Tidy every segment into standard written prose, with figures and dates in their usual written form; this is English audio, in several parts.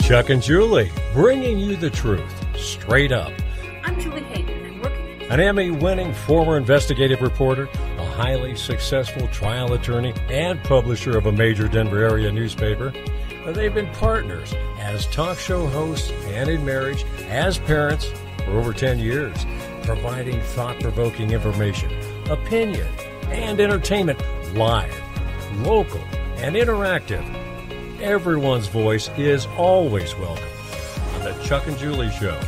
Chuck and Julie, bringing you the truth, straight up. I'm Julie Hayden. I'm working An Emmy-winning former investigative reporter, a highly successful trial attorney, and publisher of a major Denver area newspaper. They've been partners as talk show hosts and in marriage, as parents for over 10 years, providing thought-provoking information, opinion, and entertainment live, local, and interactive. Everyone's voice is always welcome on the Chuck and Julie Show.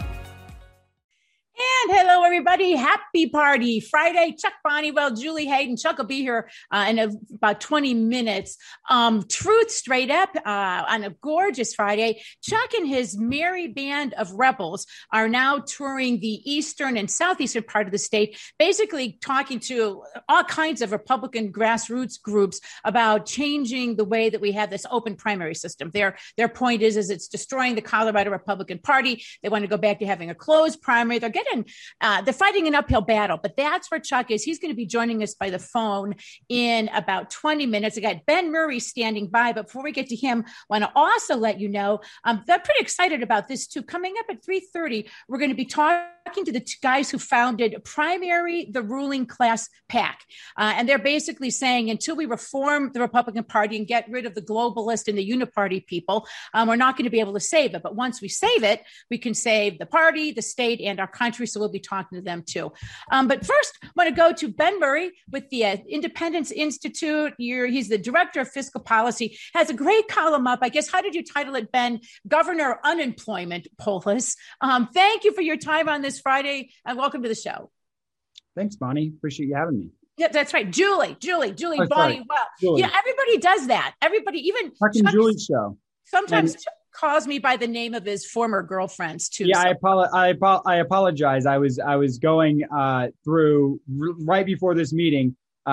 And hello, everybody. Happy Party Friday. Chuck Bonniwell, Julie Hayden. Chuck will be here in about 20 minutes. Truth Straight Up on a gorgeous Friday. Chuck and his merry band of rebels are now touring the eastern and southeastern part of the state, basically talking to all kinds of Republican grassroots groups about changing the way that we have this open primary system. Their point is it's destroying the Colorado Republican Party. They want to go back to having a closed primary. They're fighting an uphill battle, but that's where Chuck is. He's going to be joining us by the phone in about 20 minutes. I got Ben Murray standing by, but before we get to him, I want to also let you know, they're pretty excited about this too. Coming up at 3:30, we're going to be talking to the two guys who founded Primary the Ruling Class PAC. And they're basically saying until we reform the Republican Party and get rid of the globalist and the uniparty people, we're not going to be able to save it. But once we save it, we can save the party, the state, and our country. So we'll be talking to them too. But first, I want to go to Ben Murray with the Independence Institute. He's the director of fiscal policy, has a great column up. I guess, how did you title it, Ben? Governor Unemployment Polis. Thank you for your time on this Friday and welcome to the show. Thanks, Bonnie. Appreciate you having me. Yeah, that's right. Julie, Bonnie. Well, Julie. Yeah, everybody does that. Everybody, even Chuck and Julie's show. Sometimes Chuck calls me by the name of his former girlfriends too. Yeah, so. I apologize. I was going through right before this meeting,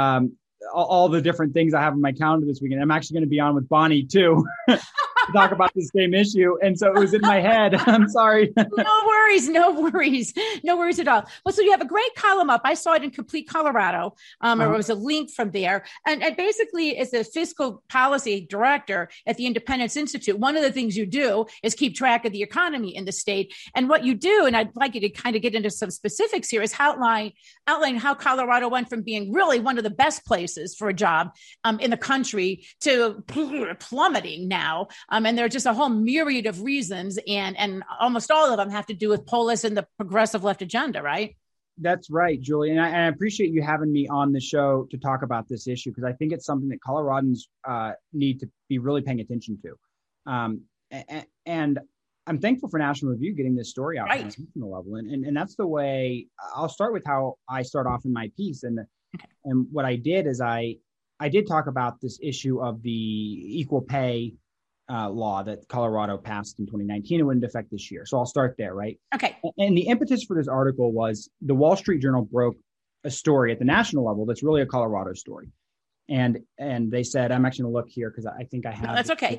all the different things I have on my calendar this weekend. I'm actually going to be on with Bonnie too. To talk about the same issue. And so it was in my head. I'm sorry. No worries at all. Well, so you have a great column up. I saw it in Complete Colorado. Or it was a link from there. And basically, as a fiscal policy director at the Independence Institute, one of the things you do is keep track of the economy in the state. And what you do, and I'd like you to kind of get into some specifics here, is outline how Colorado went from being really one of the best places for a job in the country to plummeting now. And there are just a whole myriad of reasons, and almost all of them have to do with Polis and the progressive left agenda, right? That's right, Julie. And I appreciate you having me on the show to talk about this issue, because I think it's something that Coloradans need to be really paying attention to. And I'm thankful for National Review getting this story out on a national level. And that's the way I'll start with how I start off in my piece. And what I did is I did talk about this issue of the equal pay law that Colorado passed in 2019. It went into effect this year. So I'll start there, right? Okay. And the impetus for this article was the Wall Street Journal broke a story at the national level that's really a Colorado story. And they said, I'm actually going to look here because I think I have. No, that's okay.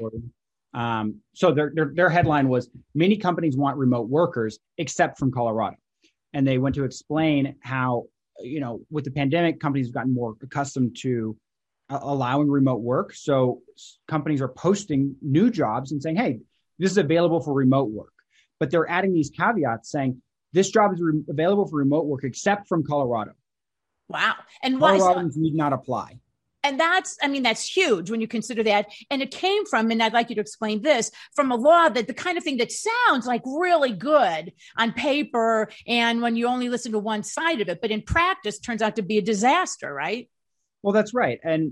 So their headline was, many companies want remote workers except from Colorado. And they went to explain how, with the pandemic, companies have gotten more accustomed to allowing remote work. So companies are posting new jobs and saying, hey, this is available for remote work. But they're adding these caveats saying this job is available for remote work except from Colorado. Wow. And why? Coloradans need not apply. And that's huge when you consider that. And it came from, and I'd like you to explain this, from a law that the kind of thing that sounds like really good on paper and when you only listen to one side of it, but in practice turns out to be a disaster, right? Well, that's right. And,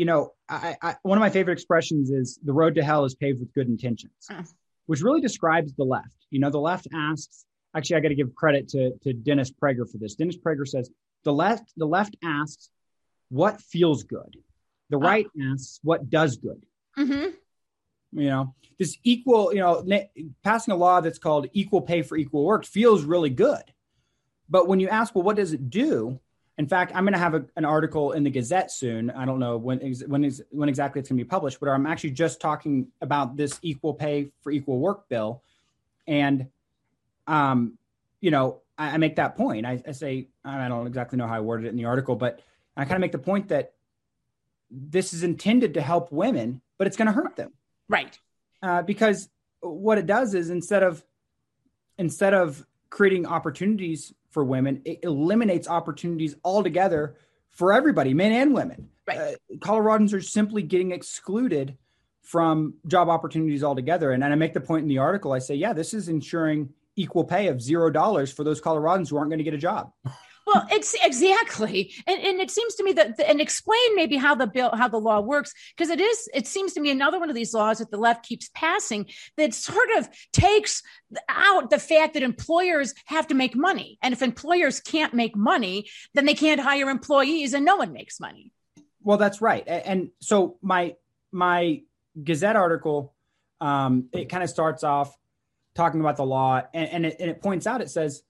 I one of my favorite expressions is the road to hell is paved with good intentions, which really describes the left. The left asks, actually, I got to give credit to Dennis Prager for this. Dennis Prager says the left asks what feels good. The right asks what does good. Mm-hmm. This equal, passing a law that's called equal pay for equal work feels really good. But when you ask, well, what does it do? In fact, I'm going to have an article in the Gazette soon. I don't know when exactly it's going to be published, but I'm actually just talking about this equal pay for equal work bill. And, I make that point. I say, I don't exactly know how I worded it in the article, but I kind of make the point that this is intended to help women, but it's going to hurt them. Right. Because what it does is instead of creating opportunities for women, it eliminates opportunities altogether for everybody, men and women. Right. Coloradans are simply getting excluded from job opportunities altogether. And I make the point in the article, I say, yeah, this is ensuring equal pay of $0 for those Coloradans who aren't going to get a job. Well, it's exactly. And it seems to me that, and explain maybe how the law works, because it seems to me another one of these laws that the left keeps passing that sort of takes out the fact that employers have to make money. And if employers can't make money, then they can't hire employees and no one makes money. Well, that's right. And so my Gazette article, it kind of starts off talking about the law and it points out, it says,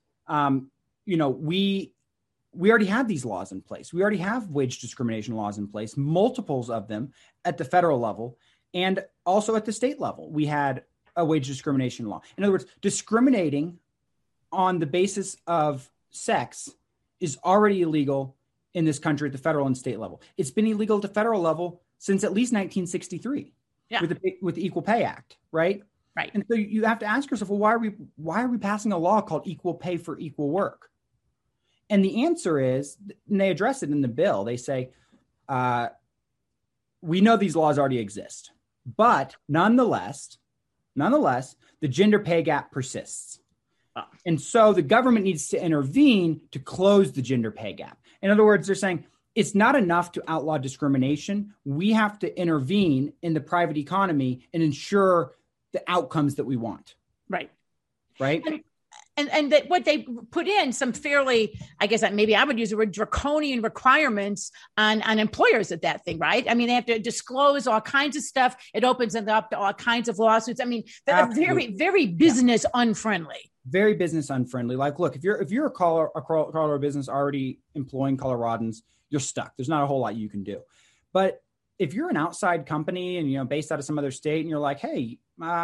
we already have these laws in place. We already have wage discrimination laws in place, multiples of them at the federal level and also at the state level. We had a wage discrimination law. In other words, discriminating on the basis of sex is already illegal in this country at the federal and state level. It's been illegal at the federal level since at least 1963 with the Equal Pay Act, right? Right. And so you have to ask yourself, well, why are we passing a law called equal pay for equal work? And the answer is, and they address it in the bill, they say, we know these laws already exist, but nonetheless, the gender pay gap persists. Oh. And so the government needs to intervene to close the gender pay gap. In other words, they're saying it's not enough to outlaw discrimination. We have to intervene in the private economy and ensure the outcomes that we want. Right. Right. And that what they put in some fairly, I guess maybe I would use the word draconian requirements on employers at that thing, right? I mean, they have to disclose all kinds of stuff. It opens them up to all kinds of lawsuits. I mean, they're very, very business unfriendly. Very business unfriendly. Like, look, if you're a Colorado business already employing Coloradans, you're stuck. There's not a whole lot you can do. But if you're an outside company and, based out of some other state and you're like, hey,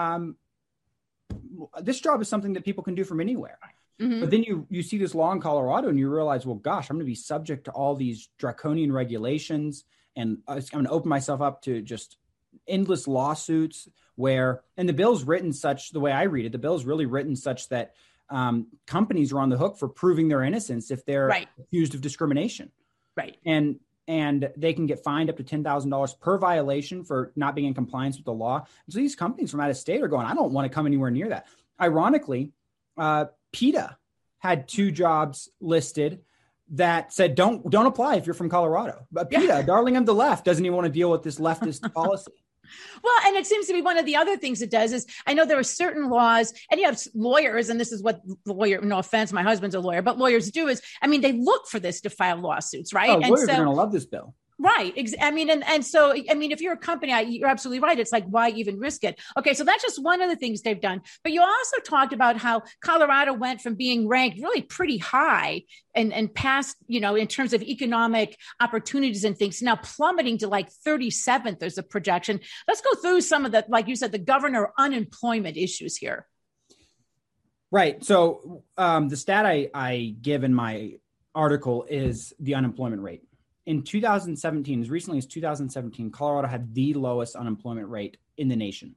this job is something that people can do from anywhere. Mm-hmm. But then you see this law in Colorado and you realize, well, gosh, I'm going to be subject to all these draconian regulations and I'm going to open myself up to just endless lawsuits and the bill's written such, the way I read it, the bill's really written such that companies are on the hook for proving their innocence if they're accused of discrimination. Right. And they can get fined up to $10,000 per violation for not being in compliance with the law. So these companies from out of state are going, I don't want to come anywhere near that. Ironically, PETA had 2 jobs listed that said, don't apply if you're from Colorado. But PETA, darling of the left, doesn't even want to deal with this leftist policy. Well, and it seems to be one of the other things it does is I know there are certain laws and you have lawyers, and this is what no offense, my husband's a lawyer, but lawyers do is, I mean, they look for this to file lawsuits, right? Oh, lawyers are going to love this bill. Right. I mean, and so, I mean, if you're a company, you're absolutely right. It's like, why even risk it? Okay. So that's just one of the things they've done. But you also talked about how Colorado went from being ranked really pretty high and past, in terms of economic opportunities and things, now plummeting to like 37th, there's a projection. Let's go through some of the, like you said, the governor unemployment issues here. Right. So the stat I give in my article is the unemployment rate. In 2017, as recently as 2017, Colorado had the lowest unemployment rate in the nation.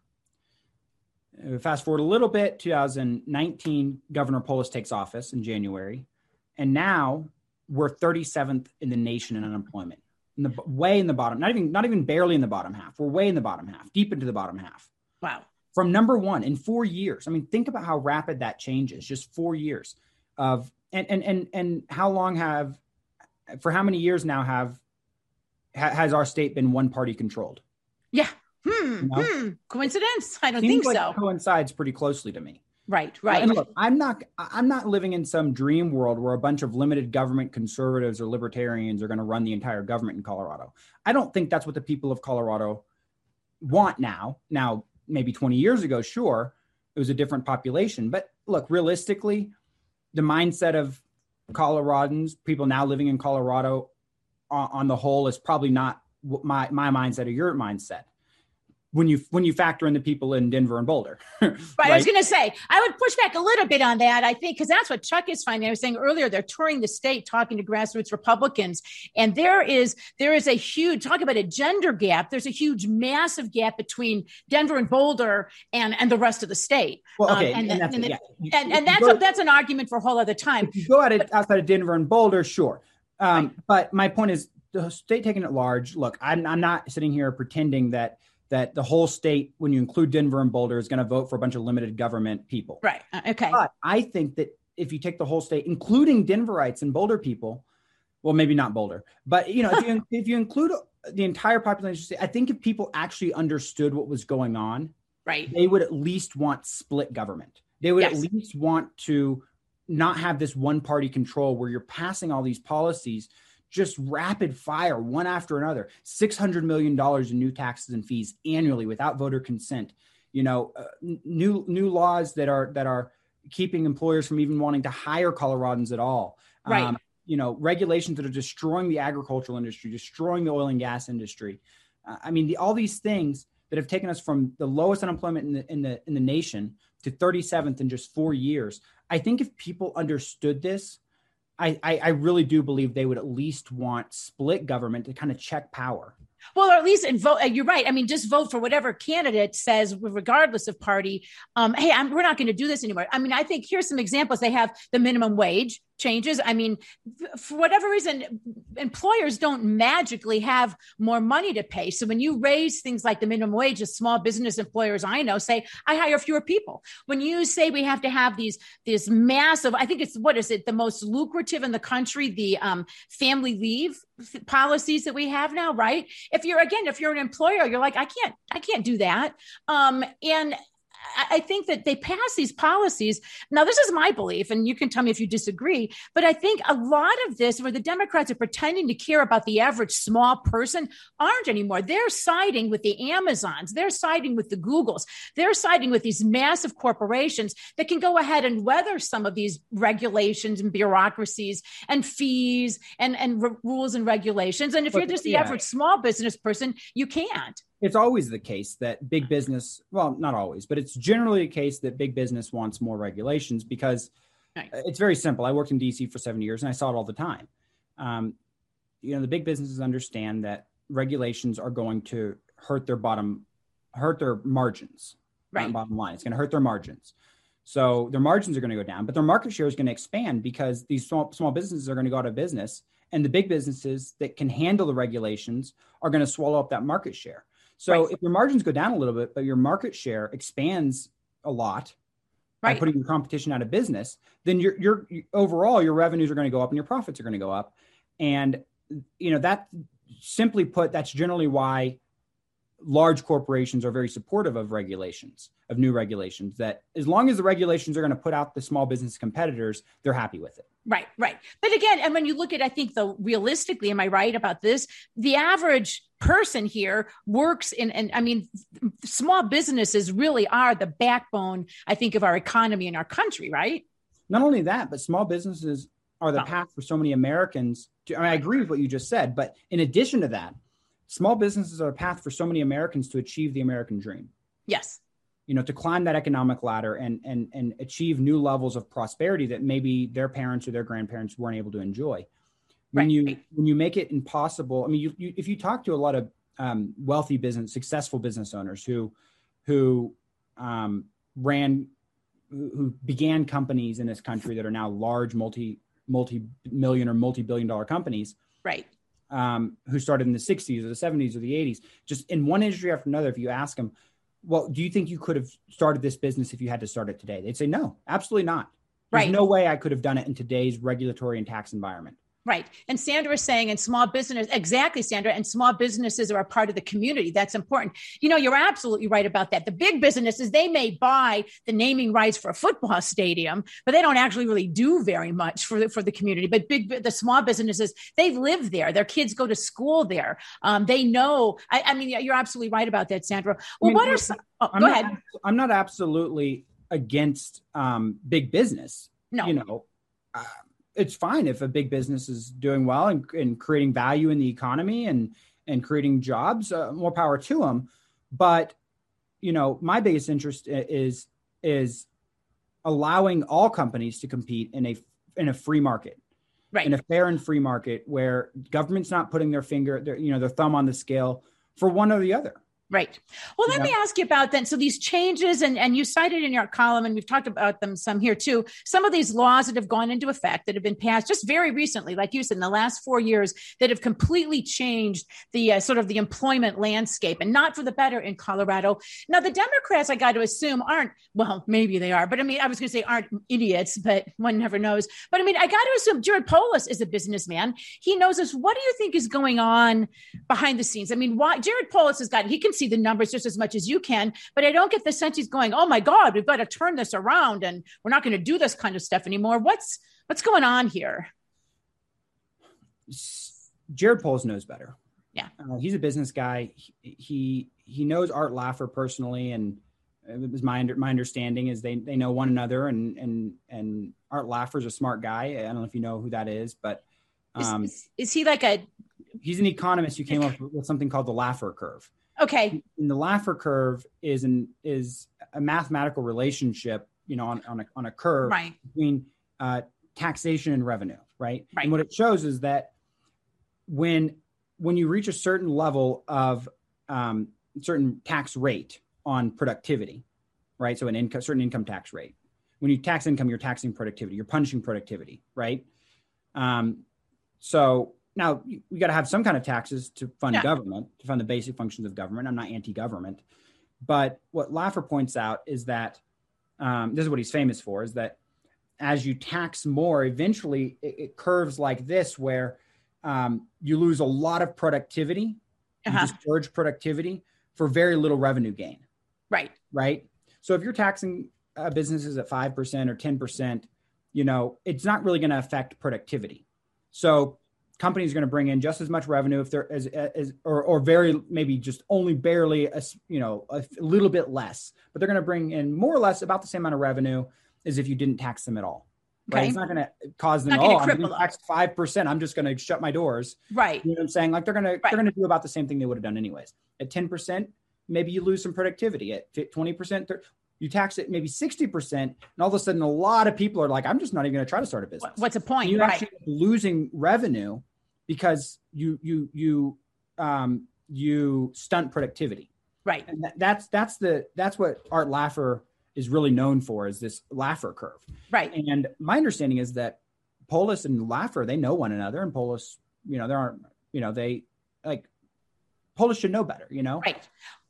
Fast forward a little bit, 2019, Governor Polis takes office in January, and now we're 37th in the nation in unemployment, way in the bottom, not even barely in the bottom half. We're way in the bottom half, deep into the bottom half. Wow. From number 1 in 4 years. I mean, think about how rapid that changes, just 4 years of, and how long for how many years now has our state been one party controlled? Yeah. Coincidence? I don't think so. It coincides pretty closely to me. Right. And look, I'm not living in some dream world where a bunch of limited government conservatives or libertarians are going to run the entire government in Colorado. I don't think that's what the people of Colorado want now. Now, maybe 20 years ago, sure, it was a different population. But look, realistically, the mindset of Coloradans, people now living in Colorado on the whole, is probably not my mindset or your mindset. when you factor in the people in Denver and Boulder. Right. I was going to say, I would push back a little bit on that. I think, because that's what Chuck is finding. I was saying earlier, they're touring the state, talking to grassroots Republicans. And there is a huge, talk about a gender gap. There's a huge, massive gap between Denver and Boulder and the rest of the state. Well, okay. That's an argument for a whole other time. If you go at it outside of Denver and Boulder, sure. Right. But my point is, the state taken at large, look, I'm not sitting here pretending that the whole state, when you include Denver and Boulder, is going to vote for a bunch of limited government people. Right. Okay. But I think that if you take the whole state, including Denverites and Boulder people, well, maybe not Boulder, but if you include the entire population, I think if people actually understood what was going on, right, they would at least want split government. They would at least want to not have this one party control where you're passing all these policies just rapid fire, one after another, $600 million in new taxes and fees annually without voter consent. New laws that are keeping employers from even wanting to hire Coloradans at all. Right. Regulations that are destroying the agricultural industry, destroying the oil and gas industry. All these things that have taken us from the lowest unemployment in the nation to 37th in just 4 years. I think if people understood this, I really do believe they would at least want split government to kind of check power. Well, or at least vote. You're right. Just vote for whatever candidate says, regardless of party. Hey, we're not going to do this anymore. I think here's some examples. They have the minimum wage changes. For whatever reason, employers don't magically have more money to pay. So when you raise things like the minimum wage, the small business employers I know say, I hire fewer people. When you say we have to have this massive, I think it's, the most lucrative in the country, the family leave policies that we have now, right? If you're an employer, you're like, I can't do that. And I think that they pass these policies. Now, this is my belief, and you can tell me if you disagree, but I think a lot of this, where the Democrats are pretending to care about the average small person, aren't anymore. They're siding with the Amazons. They're siding with the Googles. They're siding with these massive corporations that can go ahead and weather some of these regulations and bureaucracies and fees and rules and regulations. And if you're just the average small business person, you can't. It's always the case that big business, well, not always, but it's generally the case that big business wants more regulations because it's very simple. I worked in DC for 7 years and I saw it all the time. The big businesses understand that regulations are going to hurt their margins, right? Bottom line. It's going to hurt their margins. So their margins are going to go down, but their market share is going to expand because these small businesses are going to go out of business, and the big businesses that can handle the regulations are going to swallow up that market share. So if your margins go down a little bit, but your market share expands a lot by putting your competition out of business, then your overall, your revenues are going to go up and your profits are going to go up. And, that simply put, that's generally why large corporations are very supportive of new regulations, that as long as the regulations are going to put out the small business competitors, they're happy with it. Right. But again, and when you look at, I think realistically, am I right about this? The average person here works small businesses really are the backbone, I think, of our economy and our country, right? Not only that, but small businesses are the path for so many Americans I agree with what you just said, but in addition to that, small businesses are a path for so many Americans to achieve the American dream. Yes. To climb that economic ladder and achieve new levels of prosperity that maybe their parents or their grandparents weren't able to enjoy. When you make it impossible, if you talk to a lot of wealthy successful business owners who began companies in this country that are now large multi-million or multi-billion dollar companies, right? Who started in the 60s or the 70s or the 80s, just in one industry after another, if you ask them, well, do you think you could have started this business if you had to start it today? They'd say, no, absolutely not. There's no way I could have done it in today's regulatory and tax environment. Right. And Sandra is saying in small business, exactly, Sandra, and small businesses are a part of the community. That's important. You're absolutely right about that. The big businesses, they may buy the naming rights for a football stadium, but they don't actually really do very much for the community. But the small businesses, they live there. Their kids go to school there. They know. You're absolutely right about that, Sandra. Well, what are some? Go ahead. I'm not absolutely against big business. No. It's fine if a big business is doing well and creating value in the economy and creating jobs, more power to them. But my biggest interest is allowing all companies to compete in a free market, right? In a fair and free market where government's not putting their thumb on the scale for one or the other. Right. Well, let me ask you about then. So these changes, and you cited in your column, and we've talked about them some here too, some of these laws that have gone into effect that have been passed just very recently, like you said, in the last 4 years, that have completely changed the sort of the employment landscape, and not for the better in Colorado. Now, the Democrats, I got to assume, aren't, well, maybe they are, but I mean, I was going to say aren't idiots, but one never knows. But I mean, I got to assume Jared Polis is a businessman. He knows this. What do you think is going on behind the scenes? I mean, why Jared Polis he can see the numbers just as much as you can, but I don't get the sense he's going, oh my God, we've got to turn this around and we're not going to do this kind of stuff anymore. What's going on here? Jared Polis knows better. Yeah. He's a business guy. He knows Art Laffer personally. And it was my understanding is they know one another, and Art Laffer's a smart guy. I don't know if you know who that is, but is he he's an economist who came up with something called the Laffer curve. Okay. And the Laffer curve is a mathematical relationship, on a curve, right, between taxation and revenue, right? Right. And what it shows is that when you reach a certain level of certain tax rate on productivity, right? So certain income tax rate. When you tax income, you're taxing productivity. You're punishing productivity, right? So now we got to have some kind of taxes to fund government, to fund the basic functions of government. I'm not anti-government, but what Laffer points out is that this is what he's famous for: is that as you tax more, eventually it curves like this, where you lose a lot of productivity, you discourage productivity for very little revenue gain. Right. Right. So if you're taxing businesses at 5% or 10%, it's not really going to affect productivity. So companies are going to bring in just as much revenue if they're or very, maybe just only barely, a little bit less, but they're going to bring in more or less about the same amount of revenue as if you didn't tax them at all. Right. Okay. It's not going to cause them, I'm going to tax 5%. I'm just going to shut my doors. Right. You know what I'm saying? Like they're going to do about the same thing they would have done anyways. At 10%, maybe you lose some productivity. At 20%, you tax it maybe 60%. And all of a sudden, a lot of people are like, I'm just not even going to try to start a business. What's the point? And you actually end up losing revenue because you stunt productivity. Right. And that's what Art Laffer is really known for, is this Laffer curve. Right. And my understanding is that Polis and Laffer, they know one another, and Polis, Polis should know better, Right.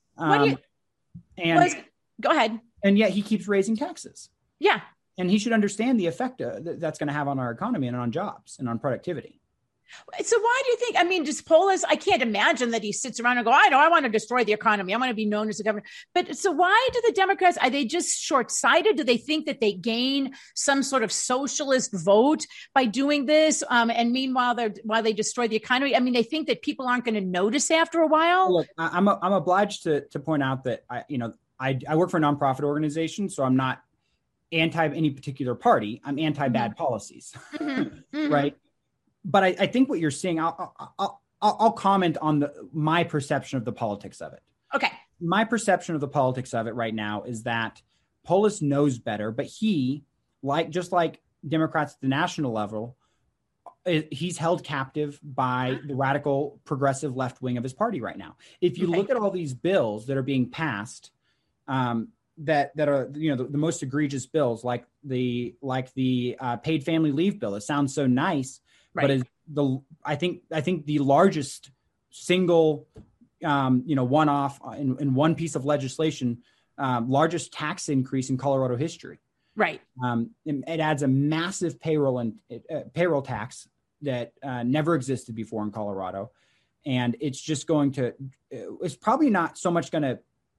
Go ahead. And yet he keeps raising taxes. Yeah. And he should understand the effect that's going to have on our economy and on jobs and on productivity. So why do you think, just Polis, I can't imagine that he sits around and go, I want to destroy the economy. I want to be known as a governor. But so why do the Democrats, are they just short-sighted? Do they think that they gain some sort of socialist vote by doing this? And meanwhile, while they destroy the economy, they think that people aren't going to notice after a while? Look, I'm obliged to point out that I work for a nonprofit organization, so I'm not anti any particular party. I'm anti bad policies, right? But I think what you're seeing, I'll comment on my perception of the politics of it. Okay. My perception of the politics of it right now is that Polis knows better, but he, just like Democrats at the national level, he's held captive by the radical progressive left wing of his party right now. If you look at all these bills that are being passed, that are the most egregious bills, like the paid family leave bill. It sounds so nice. Right. But I think the largest single, one-off in one piece of legislation, largest tax increase in Colorado history. Right. It adds a massive payroll tax that never existed before in Colorado, and it's just going to. It's probably not so much going to.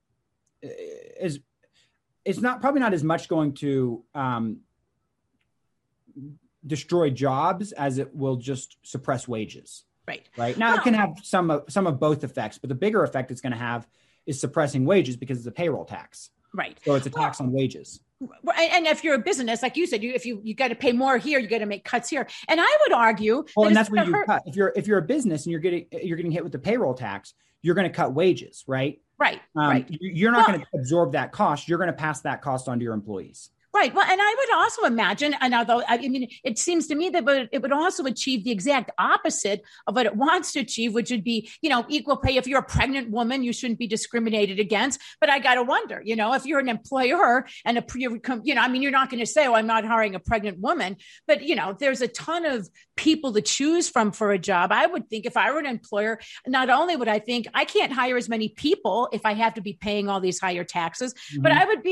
It's probably not as much going to. Destroy jobs as it will just suppress wages. Right. Now, it can have some of both effects, but the bigger effect it's going to have is suppressing wages because it's a payroll tax. Right. So it's a tax on wages. And if you're a business, like you said, if you got to pay more here, you got to make cuts here. And I would argue, and that's where you cut. If you're a business and you're getting hit with the payroll tax, you're going to cut wages, right? Right. Right. You're not going to absorb that cost. You're going to pass that cost on to your employees. Right. Well, and I would also imagine, and although, I mean, it seems to me that it would also achieve the exact opposite of what it wants to achieve, which would be, equal pay. If you're a pregnant woman, you shouldn't be discriminated against. But I got to wonder, if you're an employer and you're not going to say, oh, I'm not hiring a pregnant woman. But, there's a ton of people to choose from for a job. I would think if I were an employer, not only would I think I can't hire as many people if I have to be paying all these higher taxes, but that'd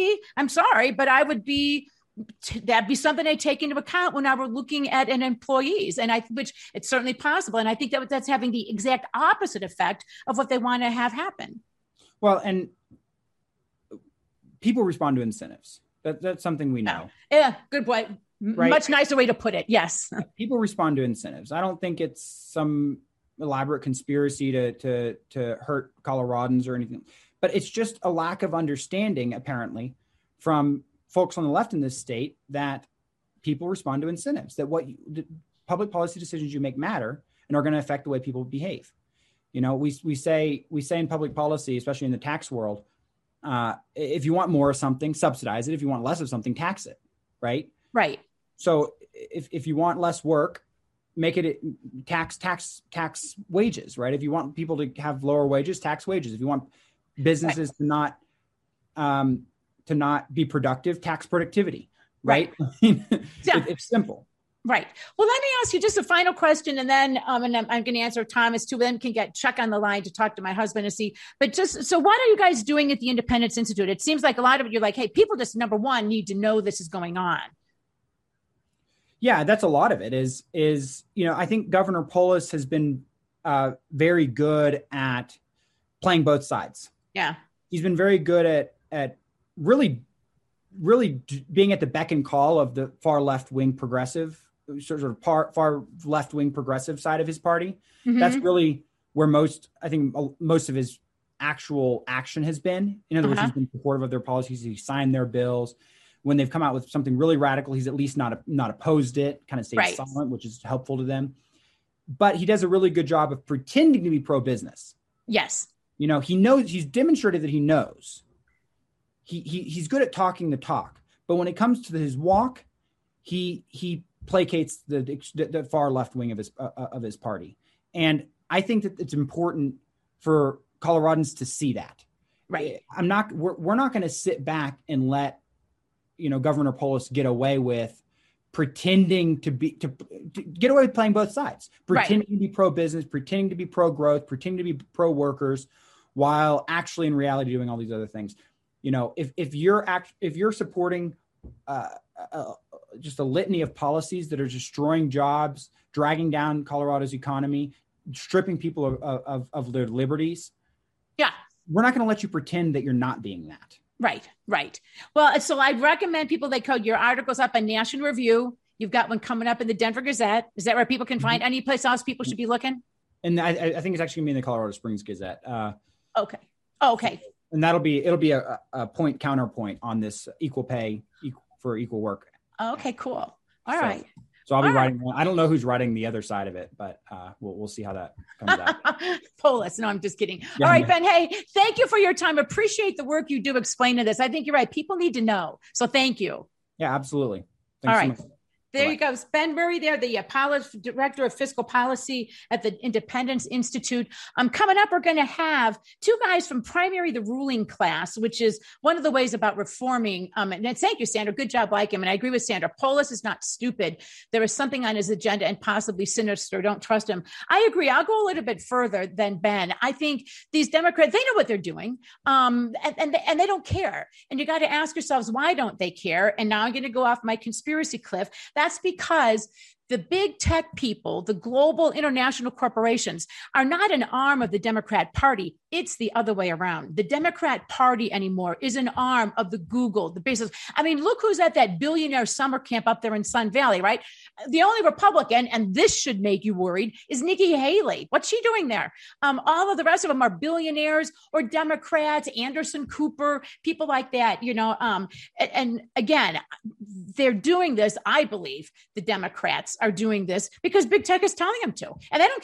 be something I take into account when I were looking at an employees, which it's certainly possible. And I think that's having the exact opposite effect of what they want to have happen. Well, and people respond to incentives. That's something we know. Yeah, good point. Right? Much nicer way to put it. Yes. People respond to incentives. I don't think it's some elaborate conspiracy to hurt Coloradans or anything, but it's just a lack of understanding, apparently, from folks on the left in this state, that people respond to incentives, that the public policy decisions you make matter and are going to affect the way people behave. We say in public policy, especially in the tax world, if you want more of something, subsidize it. If you want less of something, tax it. Right. Right. So if you want less work, make it tax wages. Right. If you want people to have lower wages, tax wages. If you want businesses to not be productive, tax productivity, right? It's simple. Right. Well, let me ask you just a final question, and then and I'm going to answer Thomas too. Then can get Chuck on the line to talk to my husband and see. But so what are you guys doing at the Independence Institute? It seems like a lot of it, you're like, hey, people just, number one, need to know this is going on. Yeah, that's a lot of it is, I think Governor Polis has been very good at playing both sides. Yeah. He's been very good at really being at the beck and call of the far left-wing progressive, sort of far left-wing progressive side of his party. Mm-hmm. That's really where most of his actual action has been. In other words, he's been supportive of their policies. He signed their bills. When they've come out with something really radical, he's at least not opposed it, kind of stayed silent, which is helpful to them. But he does a really good job of pretending to be pro-business. Yes. He knows, he's demonstrated that he knows. He's good at talking the talk, but when it comes to his walk, he placates the far left wing of his party, and I think that it's important for Coloradans to see that. Right. We're not going to sit back and let Governor Polis get away with pretending to get away with playing both sides, pretending to be pro-business, pretending to be pro-growth, pretending to be pro-workers, while actually in reality doing all these other things. If you're supporting just a litany of policies that are destroying jobs, dragging down Colorado's economy, stripping people of their liberties, we're not going to let you pretend that you're not being that. Right. Well, so I recommend people that code your articles up on National Review. You've got one coming up in the Denver Gazette. Is that where people can find any place else people should be looking? And I think it's actually going to be in the Colorado Springs Gazette. Okay. And it'll be a point counterpoint on this equal pay for equal work. Okay, cool. All right. So I'll be writing one. I don't know who's writing the other side of it, but we'll see how that comes out. Polis. No, I'm just kidding. All right, Ben. Hey, thank you for your time. Appreciate the work you do explaining this. I think you're right. People need to know. So thank you. Yeah, absolutely. Thanks all right. So much. There you go. Ben Murray there, the Director of Fiscal Policy at the Independence Institute. Coming up, we're going to have two guys from Primary the Ruling Class, which is one of the ways about reforming. And thank you, Sandra. Good job, like him. And I agree with Sandra. Polis is not stupid. There is something on his agenda and possibly sinister. Don't trust him. I agree. I'll go a little bit further than Ben. I think these Democrats, they know what they're doing. And they don't care. And you got to ask yourselves, why don't they care? And now I'm going to go off my conspiracy cliff. That's because the big tech people, the global international corporations, are not an arm of the Democrat Party. It's the other way around. The Democrat Party anymore is an arm of the Google, the Bezos. I mean, look who's at that billionaire summer camp up there in Sun Valley, right? The only Republican, and this should make you worried, is Nikki Haley. What's she doing there? All of the rest of them are billionaires or Democrats, Anderson Cooper, people like that, and again, they're doing this. I believe the Democrats are doing this because big tech is telling them to, and they don't care.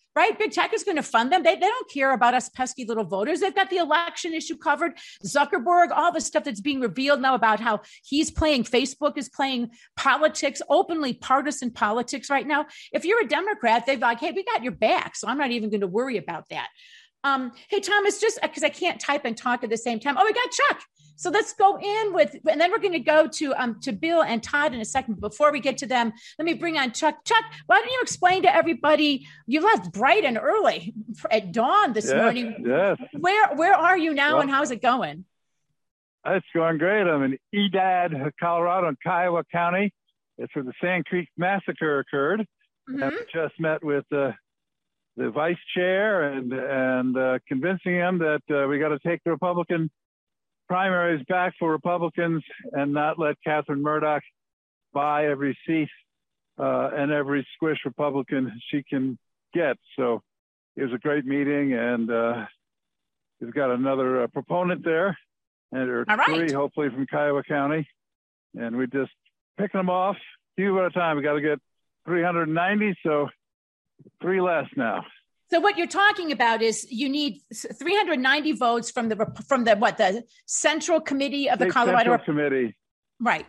right? Big tech is going to fund them. They don't care about us pesky little voters. They've got the election issue covered. Zuckerberg, all the stuff that's being revealed now about how Facebook is playing politics, openly partisan politics right now. If you're a Democrat, they're like, hey, we got your back. So I'm not even going to worry about that. Hey, Thomas, just because I can't type and talk at the same time. Oh, we got Chuck. So let's go in with, and then we're going to go to Bill and Todd in a second. Before we get to them, let me bring on Chuck. Chuck, why don't you explain to everybody, you left bright and early at dawn this morning. Yes. Where are you now, and how's it going? It's going great. I'm in Edad, Colorado, in Kiowa County. It's where the Sand Creek Massacre occurred. Mm-hmm. And I just met with the vice chair and convincing him that we got to take the Republican primaries back for Republicans and not let Catherine Murdoch buy every seat and every squish Republican she can get. So it was a great meeting, and we've got another proponent there, and there are three, hopefully, from Kiowa County, and we just picking them off a few at a time. We got to get 390, so 3 less now. So what you're talking about is you need 390 votes from the Central Committee of the Colorado Central Committee. Right.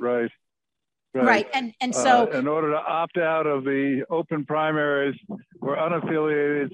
And so in order to opt out of the open primaries where unaffiliated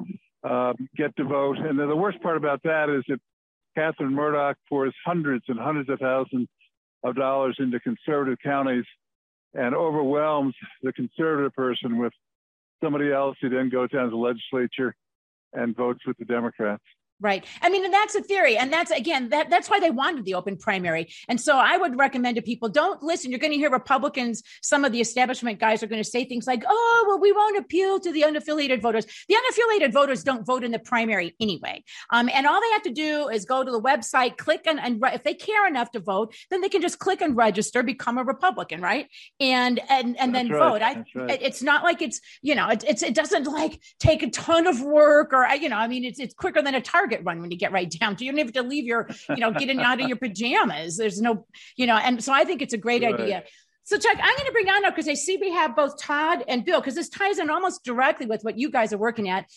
get to vote. And then the worst part about that is that Catherine Murdoch pours hundreds and hundreds of thousands of dollars into conservative counties and overwhelms the conservative person with somebody else who then goes down to the legislature and votes with the Democrats. Right. I mean, and that's a theory. And that's, again, that's why they wanted the open primary. And so I would recommend to people, don't listen. You're going to hear Republicans, some of the establishment guys are going to say things like, oh, well, we won't appeal to the unaffiliated voters. The unaffiliated voters don't vote in the primary anyway. And all they have to do is go to the website, click and if they care enough to vote, then they can just click and register, become a Republican, right? And then vote. It's not like it's, it doesn't like take a ton of work or, it's quicker than a Target run when you get right down to. You don't have to leave your, getting out of your pajamas. There's no, and so I think it's a great idea. So Chuck, I'm going to bring on now because I see we have both Todd and Bill, because this ties in almost directly with what you guys are working on.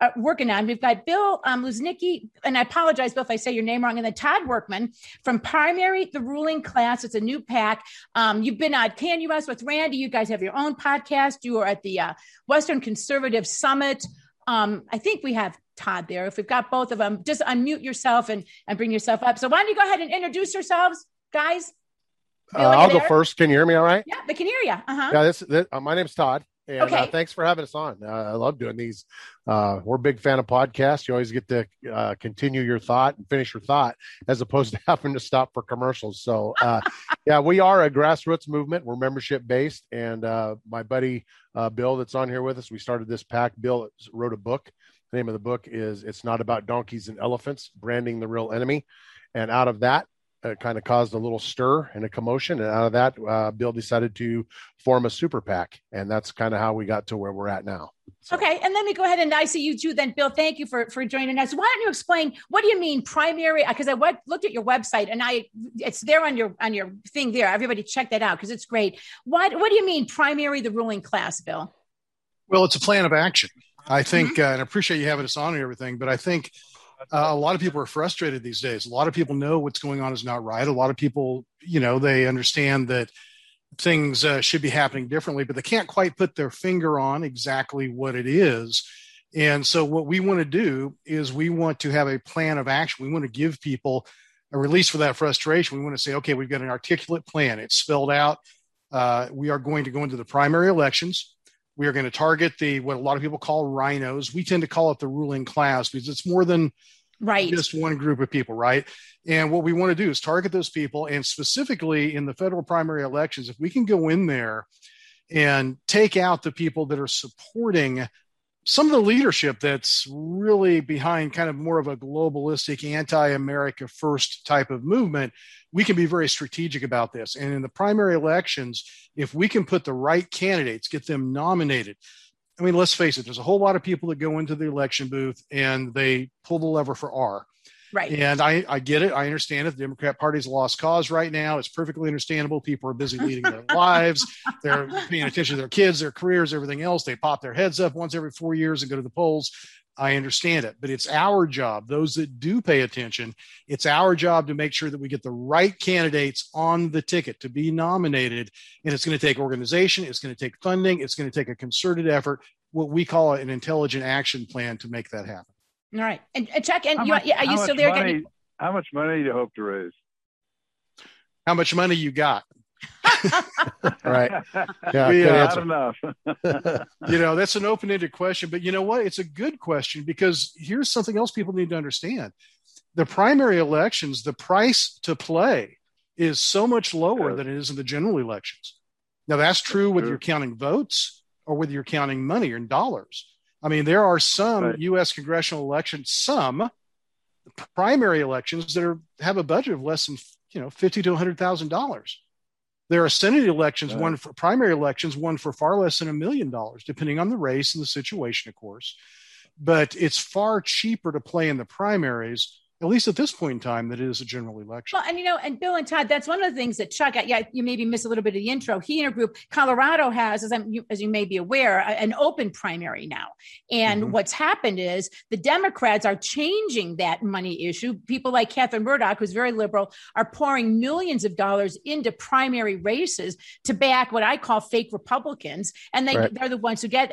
We've got Bill Luznicki, and I apologize, Bill, if I say your name wrong, and then Todd Workman from Primary, the Ruling Class. It's a new PAC. You've been on CanUS with Randy. You guys have your own podcast. You are at the Western Conservative Summit. I think we have Todd there. If we've got both of them, just unmute yourself and bring yourself up. So why don't you go ahead and introduce yourselves, guys? I'll go first. Can you hear me all right? Yeah, they can hear you. Uh-huh. Yeah, this my name's Todd. And thanks for having us on. I love doing these. We're a big fan of podcasts. You always get to continue your thought and finish your thought as opposed to having to stop for commercials. So, we are a grassroots movement. We're membership based. And my buddy Bill that's on here with us, we started this PAC. Bill wrote a book. The name of the book is It's Not About Donkeys and Elephants, Branding the Real Enemy. And out of that, it kind of caused a little stir and a commotion. And out of that, Bill decided to form a super PAC. And that's kind of how we got to where we're at now. So. Okay. And let me go ahead and I see you too then, Bill. Thank you for joining us. Why don't you explain, what do you mean primary? Because I looked at your website and it's there on your thing there. Everybody check that out because it's great. What do you mean primary, the ruling class, Bill? Well, it's a plan of action. I think, and I appreciate you having us on and everything, but I think a lot of people are frustrated these days. A lot of people know what's going on is not right. A lot of people, they understand that things should be happening differently, but they can't quite put their finger on exactly what it is. And so what we want to do is we want to have a plan of action. We want to give people a release for that frustration. We want to say, okay, we've got an articulate plan. It's spelled out. We are going to go into the primary elections. We are going to target what a lot of people call rhinos. We tend to call it the ruling class because it's more than just one group of people, right? And what we want to do is target those people. And specifically in the federal primary elections, if we can go in there and take out the people that are supporting some of the leadership that's really behind kind of more of a globalistic anti-America first type of movement, we can be very strategic about this. And in the primary elections, if we can put the right candidates, get them nominated. I mean, let's face it, there's a whole lot of people that go into the election booth and they pull the lever for R. Right. And I get it. I understand it. The Democrat Party's a lost cause right now. It's perfectly understandable. People are busy leading their lives. They're paying attention to their kids, their careers, everything else. They pop their heads up once every 4 years and go to the polls. I understand it, but it's our job, those that do pay attention, it's our job to make sure that we get the right candidates on the ticket to be nominated. And it's going to take organization. It's going to take funding. It's going to take a concerted effort, what we call an intelligent action plan to make that happen. All right. And Chuck, and are you still there? How much money do you hope to raise? How much money you got? Right. Yeah, not enough. That's an open-ended question, but you know what? It's a good question, because here's something else people need to understand. The primary elections, the price to play is so much lower than it is in the general elections. Now, that's true whether you're counting votes or whether you're counting money or in dollars. I mean, there are some U.S. congressional elections, some primary elections that have a budget of less than $50,000 to $100,000. There are Senate elections, one for primary elections, one for far less than $1 million, depending on the race and the situation, of course. But it's far cheaper to play in the primaries, at least at this point in time, that it is a general election. Well, and and Bill and Todd, that's one of the things that Chuck, you maybe missed a little bit of the intro. He and a group, Colorado has, as you may be aware, an open primary now. And what's happened is the Democrats are changing that money issue. People like Catherine Murdoch, who's very liberal, are pouring millions of dollars into primary races to back what I call fake Republicans. And they're the ones who get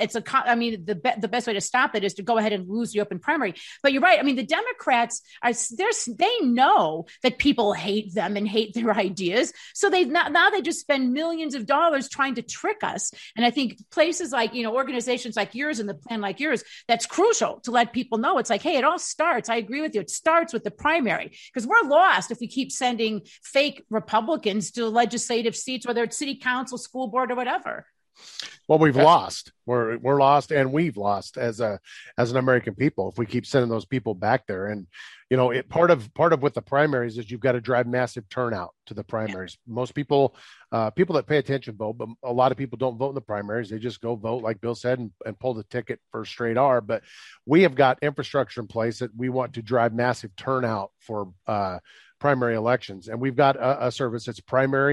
the best way to stop it is to go ahead and lose the open primary. But you're right. I mean, the Democrats they know that people hate them and hate their ideas. So they just spend millions of dollars trying to trick us. And I think places like, organizations like yours and the plan like yours, that's crucial to let people know. It's like, hey, it all starts. I agree with you. It starts with the primary, because we're lost if we keep sending fake Republicans to legislative seats, whether it's city council, school board, or whatever. Well, we've lost. We're lost, and we've lost as an American people if we keep sending those people back there. And part of what the primaries is, you've got to drive massive turnout to the primaries. Yeah. Most people that pay attention vote, but a lot of people don't vote in the primaries. They just go vote, like Bill said, and pull the ticket for straight R. But we have got infrastructure in place that we want to drive massive turnout for primary elections, and we've got a service. It's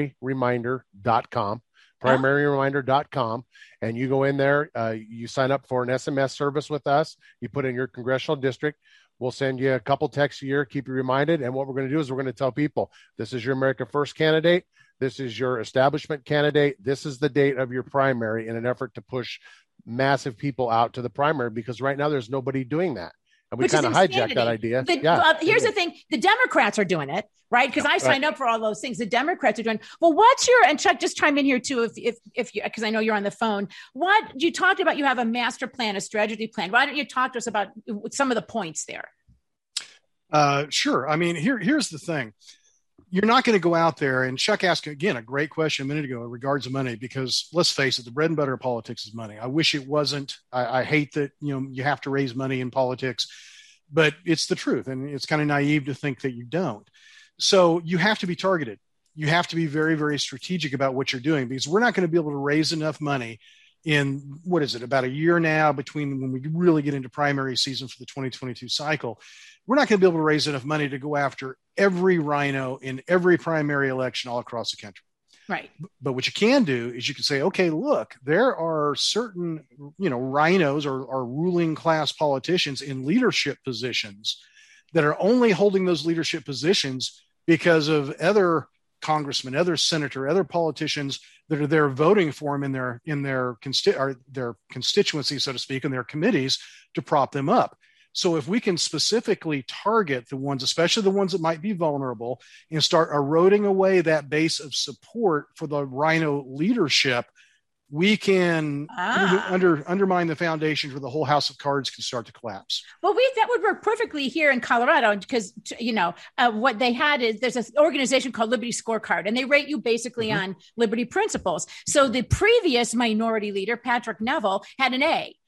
primaryreminder.com. PrimaryReminder.com, and you go in there, you sign up for an SMS service with us, you put in your congressional district, we'll send you a couple texts a year, keep you reminded, and what we're going to do is we're going to tell people, this is your America First candidate, this is your establishment candidate, this is the date of your primary, in an effort to push massive people out to the primary, because right now there's nobody doing that. And we kind of hijacked that idea. Here's the thing. The Democrats are doing it, right? Because I signed up for all those things. The Democrats are doing. Well, and Chuck, just chime in here too, if you, because I know you're on the phone. What you talked about, you have a master plan, a strategy plan. Why don't you talk to us about some of the points there? Sure. I mean, here's the thing. You're not going to go out there, and Chuck asked, again, a great question a minute ago in regards to money, because let's face it, the bread and butter of politics is money. I wish it wasn't. I hate that, you have to raise money in politics, but it's the truth. And it's kind of naive to think that you don't. So you have to be targeted. You have to be very, very strategic about what you're doing, because we're not going to be able to raise enough money in, about a year now between when we really get into primary season for the 2022 cycle. We're not going to be able to raise enough money to go after every rhino in every primary election all across the country. Right. But what you can do is you can say, okay, look, there are certain, rhinos or ruling class politicians in leadership positions that are only holding those leadership positions because of other congressmen, other senator, other politicians that are there voting for them in their constituency, so to speak, in their committees to prop them up. So if we can specifically target the ones, especially the ones that might be vulnerable, and start eroding away that base of support for the rhino leadership, we can undermine the foundation for the whole house of cards can start to collapse. Well, that would work perfectly here in Colorado, because, what they had is there's an organization called Liberty Scorecard, and they rate you basically on liberty principles. So the previous minority leader, Patrick Neville, had an A.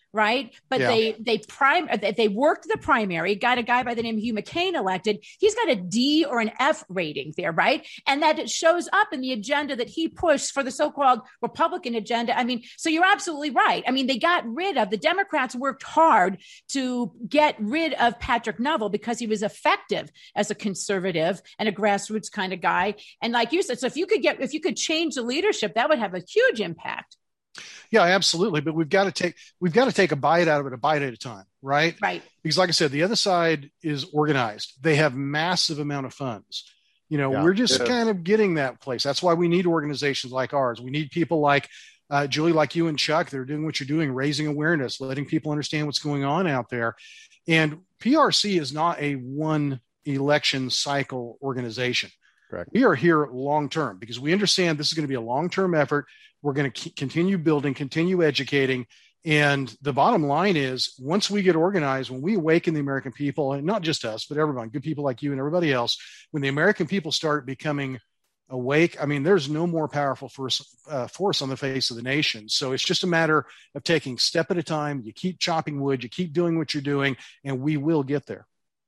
right? But they worked the primary, got a guy by the name of Hugh McCain elected. He's got a D or an F rating there, right? And that it shows up in the agenda that he pushed for the so-called Republican agenda. I mean, so you're absolutely right. I mean, the Democrats worked hard to get rid of Patrick Neville because he was effective as a conservative and a grassroots kind of guy. And like you said, so if you could change the leadership, that would have a huge impact. Yeah, absolutely. But we've got to take a bite out of it, a bite at a time, right? Right. Because like I said, the other side is organized. They have massive amount of funds. We're just kind of getting that place. That's why we need organizations like ours. We need people like Julie, like you and Chuck. They're doing what you're doing, raising awareness, letting people understand what's going on out there. And PRC is not a one election cycle organization. Correct. We are here long-term because we understand this is going to be a long-term effort. We're going to continue building, continue educating. And the bottom line is once we get organized, when we awaken the American people, and not just us, but everyone, good people like you and everybody else, when the American people start becoming awake, I mean, there's no more powerful force on the face of the nation. So it's just a matter of taking step at a time. You keep chopping wood, you keep doing what you're doing, and we will get there.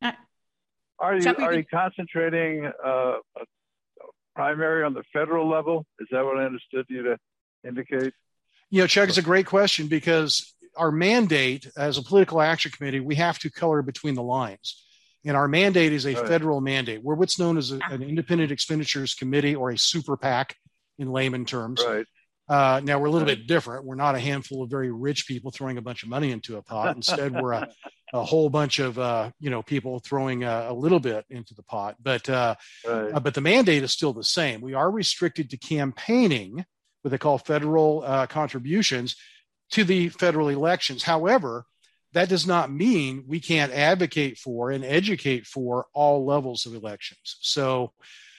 Are you concentrating a primary on the federal level? Is that what I understood you to indicate? Chuck, it's a great question because our mandate as a political action committee, we have to color between the lines. And our mandate is a federal mandate. We're what's known as an independent expenditures committee or a super PAC in layman terms. Right. Now we're a little bit different. We're not a handful of very rich people throwing a bunch of money into a pot. Instead, we're a whole bunch of people throwing a little bit into the pot. But the mandate is still the same. We are restricted to campaigning, what they call federal contributions to the federal elections. However, that does not mean we can't advocate for and educate for all levels of elections. So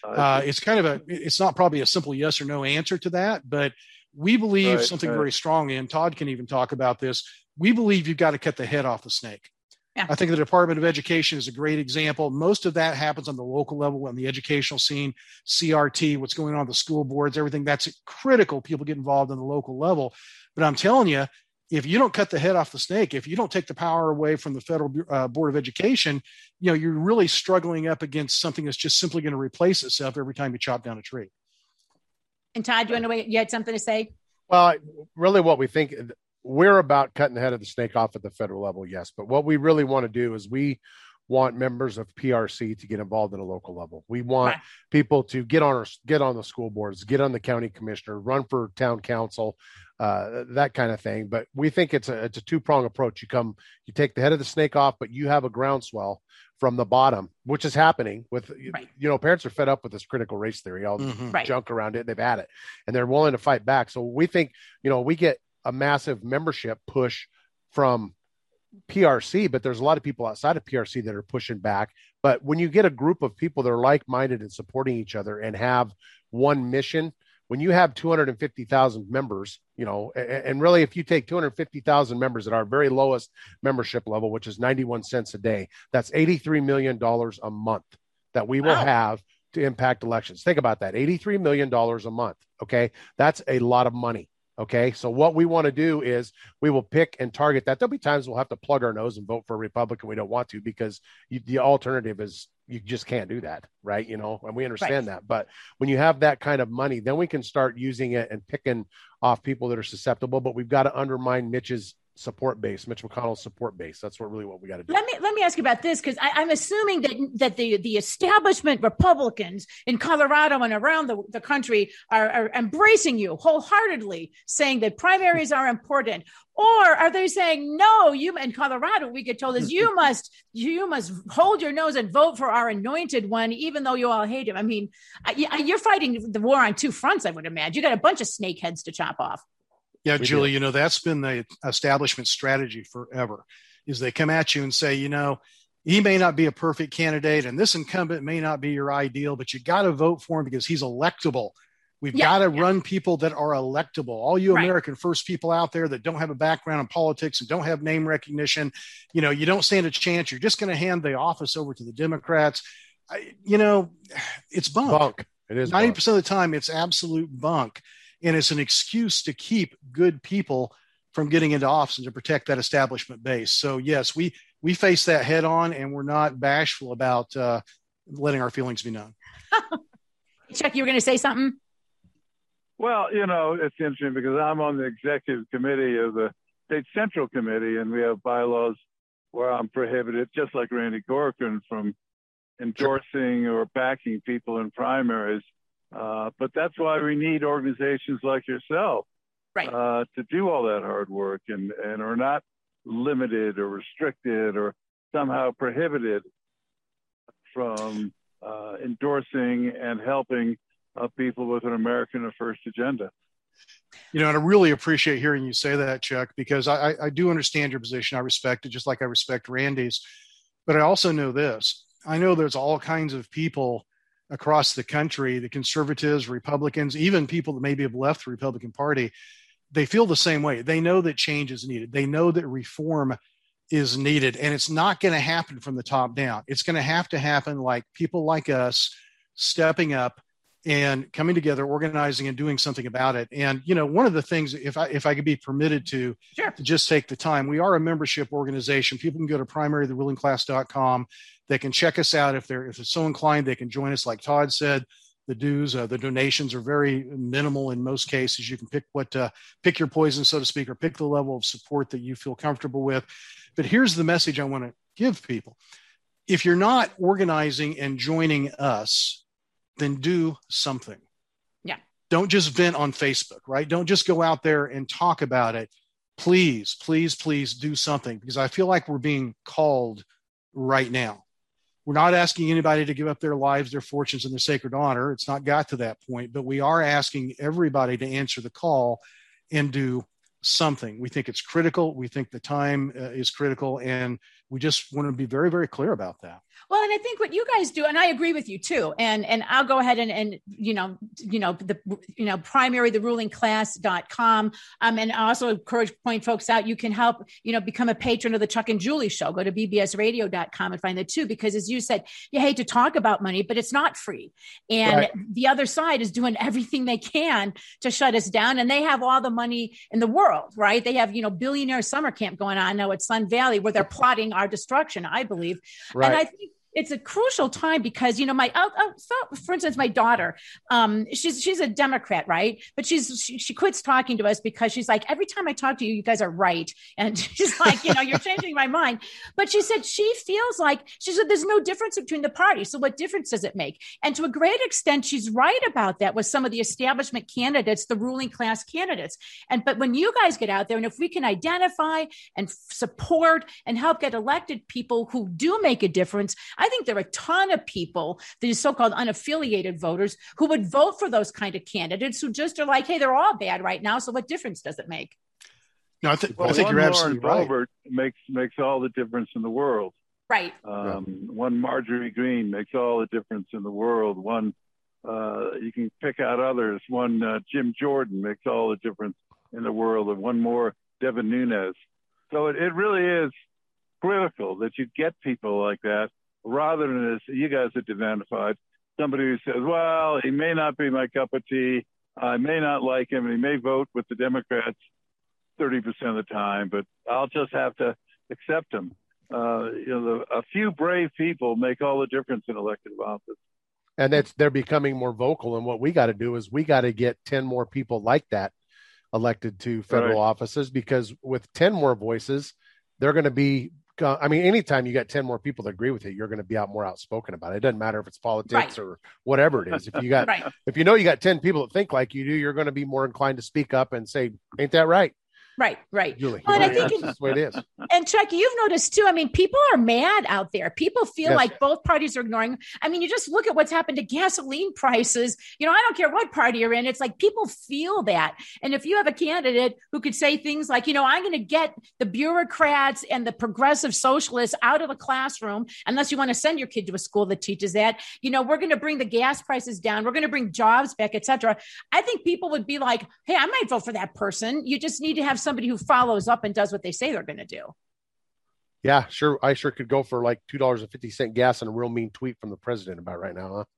it's not probably a simple yes or no answer to that, but we believe something very strongly, and Todd can even talk about this. We believe you've got to cut the head off the snake. Yeah. I think the Department of Education is a great example. Most of that happens on the local level, on the educational scene, CRT, what's going on at the school boards, everything that's critical. People get involved on the local level. But I'm telling you, if you don't cut the head off the snake, if you don't take the power away from the Federal Board of Education, you're really struggling up against something that's just simply going to replace itself every time you chop down a tree. And Todd, you had something to say? Well, really what we think, we're about cutting the head of the snake off at the federal level, yes. But what we really want to do is we want members of PRC to get involved at a local level. We want people to get on the school boards, get on the county commissioner, run for town council, that kind of thing. But we think it's a two-prong approach. You take the head of the snake off, but you have a groundswell from the bottom, which is happening with, parents are fed up with this critical race theory, all the junk around it. They've had it and they're willing to fight back. So we think, we get a massive membership push from PRC, but there's a lot of people outside of PRC that are pushing back. But when you get a group of people that are like-minded and supporting each other and have one mission, when you have 250,000 members, and really if you take 250,000 members at our very lowest membership level, which is 91 cents a day, that's $83 million a month that we will have to impact elections. Think about that, $83 million a month. Okay. That's a lot of money. Okay. So what we want to do is we will pick and target that. There'll be times we'll have to plug our nose and vote for a Republican. We don't want to because the alternative is you just can't do that. Right. And we understand that. But when you have that kind of money, then we can start using it and picking off people that are susceptible, but we've got to undermine Mitch McConnell's support base. That's what we got to do. Let me ask you about this, because I'm assuming that the establishment Republicans in Colorado and around the country are embracing you wholeheartedly, saying that primaries are important. Or are they saying, no, you in Colorado, we get told is you must hold your nose and vote for our anointed one, even though you all hate him. I mean, you're fighting the war on two fronts, I would imagine. You got a bunch of snakeheads to chop off. Yeah, Julie, that's been the establishment strategy forever, is they come at you and say, he may not be a perfect candidate and this incumbent may not be your ideal, but you got to vote for him because he's electable. We've got to run people that are electable. All you American First people out there that don't have a background in politics and don't have name recognition, you don't stand a chance. You're just going to hand the office over to the Democrats. It's bunk. It is 90% of the time, it's absolute bunk. And it's an excuse to keep good people from getting into office and to protect that establishment base. So yes, we face that head on, and we're not bashful about letting our feelings be known. Chuck, you were going to say something? Well, it's interesting because I'm on the executive committee of the State Central Committee, and we have bylaws where I'm prohibited, just like Randy Corcoran, from endorsing or backing people in primaries. But that's why we need organizations like yourself, right, to do all that hard work and are not limited or restricted or somehow prohibited from endorsing and helping people with an American First agenda. And I really appreciate hearing you say that, Chuck, because I do understand your position. I respect it, just like I respect Randy's. But I also know this. I know there's all kinds of people across the country, the conservatives, Republicans, even people that maybe have left the Republican Party. They feel the same way. They know that change is needed. They know that reform is needed, and it's not going to happen from the top down. It's going to happen like people like us stepping up and coming together, organizing and doing something about it. And, one of the things, if I could be permitted to just take the time, we are a membership organization. People can go to primarytherulingclass.com. They can check us out. If they're so inclined, they can join us. Like Todd said, the dues, the donations are very minimal in most cases. You can pick your poison, so to speak, or pick the level of support that you feel comfortable with. But here's the message I want to give people. If you're not organizing and joining us, then do something. Yeah. Don't just vent on Facebook, right? Don't just go out there and talk about it. Please, please, please do something, because I feel like we're being called right now. We're not asking anybody to give up their lives, their fortunes, and their sacred honor. It's not got to that point, but we are asking everybody to answer the call and do something. We think it's critical. We think the time is critical, and we just want to be very, very clear about that. Well, and I think what you guys do, and I agree with you too. And I'll go ahead and primary therulingclass.com. And I also encourage point folks out. You can help, become a patron of the Chuck and Julie show. Go to bbsradio.com and find that too, because as you said, you hate to talk about money, but it's not free. And the other side is doing everything they can to shut us down. And they have all the money in the world, right? They have, billionaire summer camp going on now at Sun Valley, where they're plotting our destruction, I believe. Right. And I think it's a crucial time because, for instance, my daughter, she's a Democrat, right? But she quits talking to us because she's like, every time I talk to you, you guys are right. And she's like, you're changing my mind. But she said, there's no difference between the parties. So what difference does it make? And to a great extent, she's right about that with some of the establishment candidates, the ruling class candidates. But when you guys get out there, and if we can identify and support and help get elected people who do make a difference, I think there are a ton of people, these so-called unaffiliated voters, who would vote for those kind of candidates who just are like, hey, they're all bad right now. So what difference does it make? No, I think you're absolutely right. Boebert makes all the difference in the world. Right. One Marjorie Greene makes all the difference in the world. One, you can pick out others. One, Jim Jordan makes all the difference in the world. And one more, Devin Nunes. So it really is critical that you get people like that, rather than, as you guys have identified, somebody who says, well, he may not be my cup of tea, I may not like him, and he may vote with the Democrats 30% of the time, but I'll just have to accept him. A few brave people make all the difference in elected office. And they're becoming more vocal, and what we got to do is we got to get 10 more people like that elected to federal offices, because with 10 more voices, they're going to be anytime you got 10 more people that agree with it, you're going to be more outspoken about it. It doesn't matter if it's politics or whatever it is. If you got, if you got 10 people that think like you do, you're going to be more inclined to speak up and say, ain't that right? Right. Julie, well, I think that's the way it is. And Chuck, you've noticed too. People are mad out there. People feel like both parties are ignoring. You just look at what's happened to gasoline prices. I don't care what party you're in. It's like people feel that. And if you have a candidate who could say things like, I'm going to get the bureaucrats and the progressive socialists out of the classroom, unless you want to send your kid to a school that teaches that, we're going to bring the gas prices down. We're going to bring jobs back, et cetera. I think people would be like, hey, I might vote for that person. You just need to have somebody who follows up and does what they say they're going to do. Yeah, sure. I sure could go for like $2.50 gas and a real mean tweet from the president about right now, huh?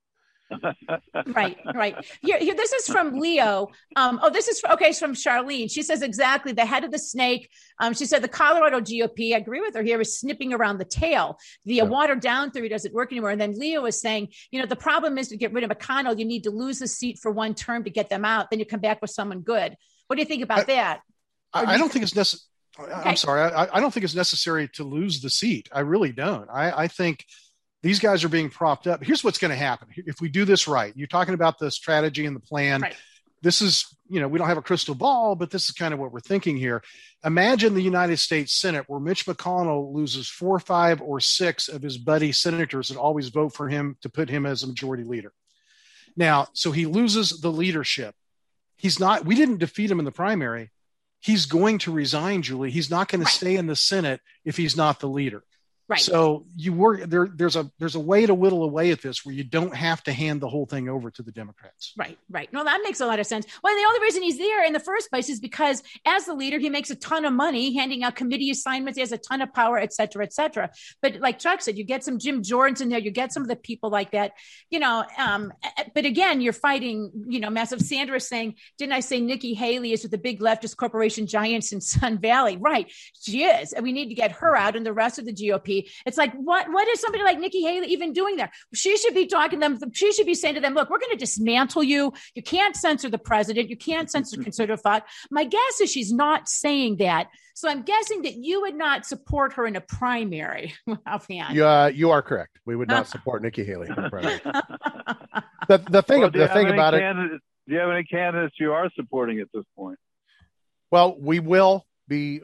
Right. Here, this is from Leo. It's from Charlene. She says exactly the head of the snake. She said the Colorado GOP, I agree with her here, is snipping around the tail. The watered down theory doesn't work anymore. And then Leo is saying, the problem is to get rid of McConnell, you need to lose the seat for one term to get them out. Then you come back with someone good. What do you think about that? I don't think it's necessary. Okay. I'm sorry. I don't think it's necessary to lose the seat. I really don't. I think these guys are being propped up. Here's what's going to happen. If we do this right, you're talking about the strategy and the plan. Right. This is, we don't have a crystal ball, but this is kind of what we're thinking here. Imagine the United States Senate where Mitch McConnell loses 4, 5, or 6 of his buddy senators that always vote for him to put him as a majority leader. Now, so he loses the leadership. We didn't defeat him in the primary. He's going to resign, Julie. He's not going to stay in the Senate if he's not the leader. Right. So there's a way to whittle away at this where you don't have to hand the whole thing over to the Democrats. Right. No, that makes a lot of sense. Well, the only reason he's there in the first place is because as the leader, he makes a ton of money handing out committee assignments. He has a ton of power, et cetera, et cetera. But like Chuck said, you get some Jim Jordans in there, you get some of the people like that, but again, you're fighting, massive. Sandra is saying, didn't I say Nikki Haley is with the big leftist corporation giants in Sun Valley? Right. She is. And we need to get her out and the rest of the GOP. It's like, what is somebody like Nikki Haley even doing there? She should be talking to them. She should be saying to them, look, we're going to dismantle you. You can't censor the president. You can't censor conservative thought. My guess is she's not saying that. So I'm guessing that you would not support her in a primary. Offhand. You are correct. We would not support Nikki Haley in a primary. the thing about it. Do you have any candidates you are supporting at this point? Well, we will be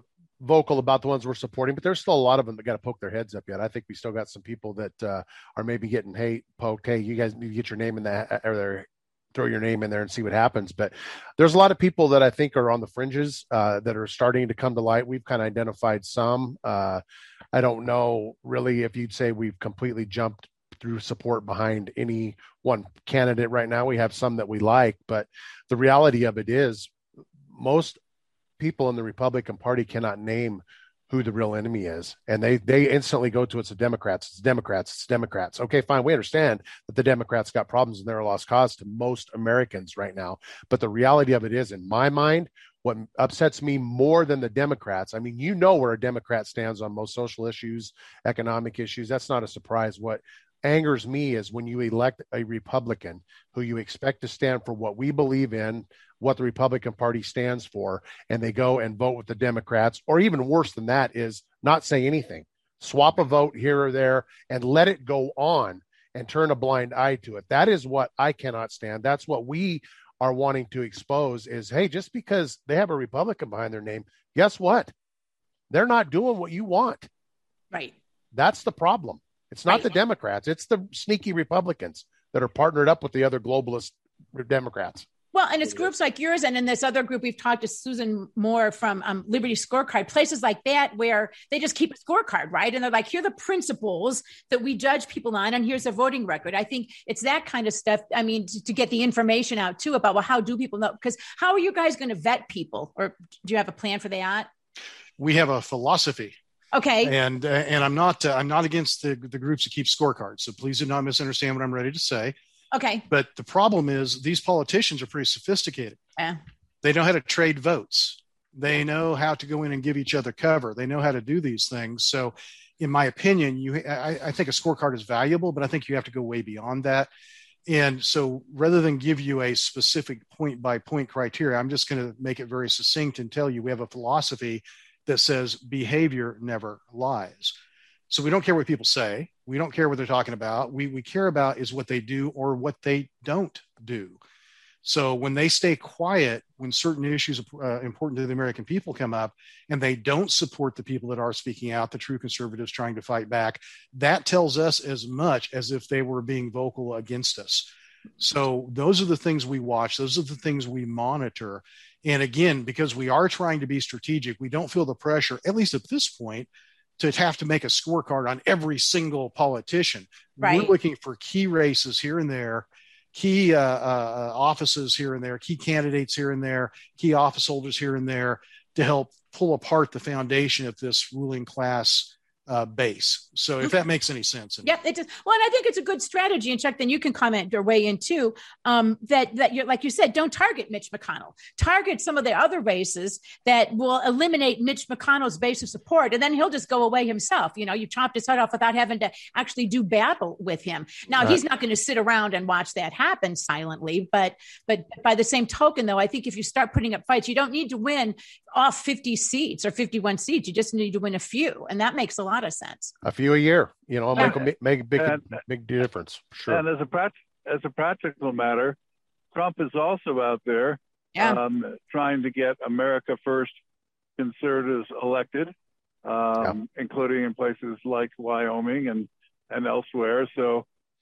vocal about the ones we're supporting, but there's still a lot of them that got to poke their heads up yet. I think we still got some people that are maybe getting poked. Hey, you guys need to get your name in that, or throw your name in there and see what happens. But there's a lot of people that I think are on the fringes that are starting to come to light. We've kind of identified some. I don't know really if you'd say we've completely jumped through support behind any one candidate right now. We have some that we like, but the reality of it is most people in the Republican Party cannot name who the real enemy is. And they instantly go to, it's the Democrats. It's Democrats. It's Democrats. Okay, fine. We understand that the Democrats got problems and they're a lost cause to most Americans right now. But the reality of it is, in my mind, what upsets me more than the Democrats, I mean, where a Democrat stands on most social issues, economic issues. That's not a surprise. What angers me is when you elect a Republican who you expect to stand for what we believe in, what the Republican Party stands for, and they go and vote with the Democrats, or even worse than that is not say anything, swap a vote here or there and let it go on and turn a blind eye to it. That is what I cannot stand. That's what we are wanting to expose is, hey, just because they have a Republican behind their name, guess what? They're not doing what you want. Right. That's the problem. It's not the Democrats. It's the sneaky Republicans that are partnered up with the other globalist Democrats. Well, and it's groups like yours, and in this other group, we've talked to Susan Moore from Liberty Scorecard, places like that where they just keep a scorecard, right? And they're like, here are the principles that we judge people on, and here's their voting record. I think it's that kind of stuff. I mean, to get the information out too about, well, how do people know? Because how are you guys going to vet people? Or do you have a plan for that? We have a philosophy. Okay. And I'm not against the groups that keep scorecards. So please do not misunderstand what I'm ready to say. Okay. But the problem is these politicians are pretty sophisticated. Yeah. They know how to trade votes. They know how to go in and give each other cover. They know how to do these things. So in my opinion, I think a scorecard is valuable, but I think you have to go way beyond that. And so rather than give you a specific point by point criteria, I'm just going to make it very succinct and tell you we have a philosophy that says behavior never lies. So we don't care what people say. We don't care what they're talking about. We care about is what they do or what they don't do. So when they stay quiet, when certain issues important to the American people come up and they don't support the people that are speaking out, the true conservatives trying to fight back, that tells us as much as if they were being vocal against us. So those are the things we watch. Those are the things we monitor. And again, because we are trying to be strategic, we don't feel the pressure, at least at this point, to have to make a scorecard on every single politician. Right. We're looking for key races here and there, key offices here and there, key candidates here and there, key office holders here and there to help pull apart the foundation of this ruling class base. So if that makes any sense. Yep, it does. Well, and I think it's a good strategy. And Chuck, then you can comment your way in too. That you're, like you said, don't target Mitch McConnell. Target some of the other races that will eliminate Mitch McConnell's base of support, and then he'll just go away himself. You chopped his head off without having to actually do battle with him. Now he's not going to sit around and watch that happen silently. But by the same token, though, I think if you start putting up fights, you don't need to win off 50 seats or 51 seats. You just need to win a few, and that makes a lot of sense. A few a year, make a big difference. Sure. And as a practical matter, Trump is also out there trying to get America First conservatives elected, including in places like Wyoming and elsewhere. So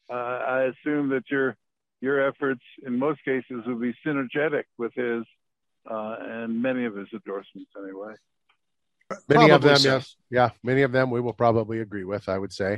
I assume that your efforts in most cases will be synergetic with his and many of his endorsements anyway. Many of them, yes. Yeah, many of them we will probably agree with, I would say.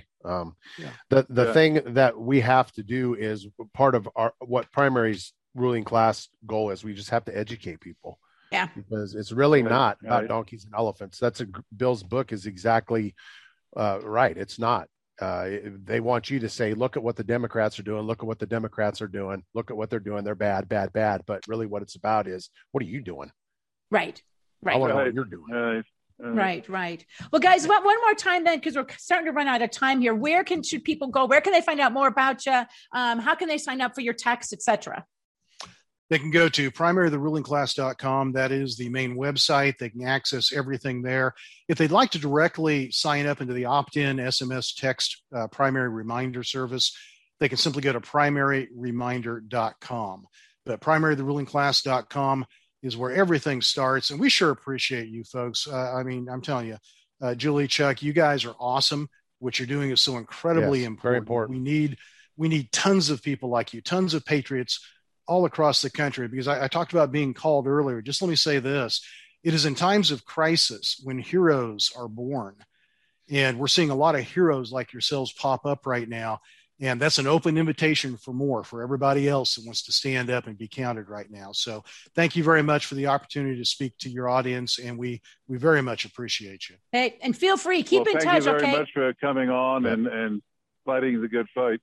The thing that we have to do is part of what primary's ruling class goal is. We just have to educate people. Yeah. Because it's really not about donkeys and elephants. Bill's book is exactly right. It's not. They want you to say, look at what the Democrats are doing. Look at what the Democrats are doing. Look at what they're doing. They're bad, bad, bad. But really what it's about is, what are you doing? Right. I want to know what you're doing. Right. Well, guys, one more time then, because we're starting to run out of time here. Where should people go? Where can they find out more about you? How can they sign up for your text, etc.? They can go to primarytherulingclass.com. That is the main website. They can access everything there. If they'd like to directly sign up into the opt-in SMS text primary reminder service, they can simply go to primaryreminder.com. But primarytherulingclass.com is where everything starts. And we sure appreciate you folks. I'm telling you, Julie, Chuck, you guys are awesome. What you're doing is so incredibly important. Very important. We need tons of people like you, tons of patriots all across the country, because I talked about being called earlier. Just let me say this. It is in times of crisis when heroes are born. And we're seeing a lot of heroes like yourselves pop up right now. And that's an open invitation for more, for everybody else that wants to stand up and be counted right now. So thank you very much for the opportunity to speak to your audience. And we very much appreciate you. Hey, and feel free, keep in touch. Thank you very much for coming on and fighting the good fight.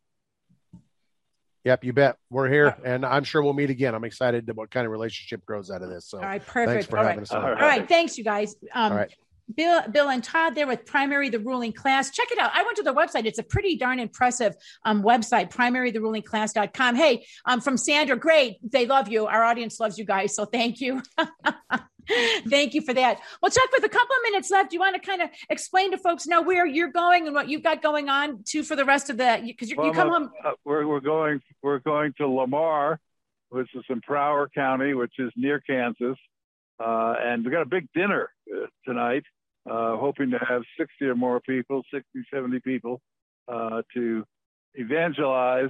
Yep, you bet. We're here, and I'm sure we'll meet again. I'm excited to what kind of relationship grows out of this. So, all right, perfect. Thanks for having us on. All right, thanks, you guys. All right. Bill and Todd there with Primary the Ruling Class. Check it out. I went to their website. It's a pretty darn impressive website, primarytherulingclass.com. Hey, from Sandra, great. They love you. Our audience loves you guys, so thank you. Thank you for that. Well, Chuck, with a couple of minutes left, do you want to kind of explain to folks now where you're going and what you've got going on too for the rest of the, because you come home. We're going to Lamar, which is in Broward County, which is near Kansas. And we got a big dinner tonight, hoping to have 60 or more people, 60, 70 people, to evangelize,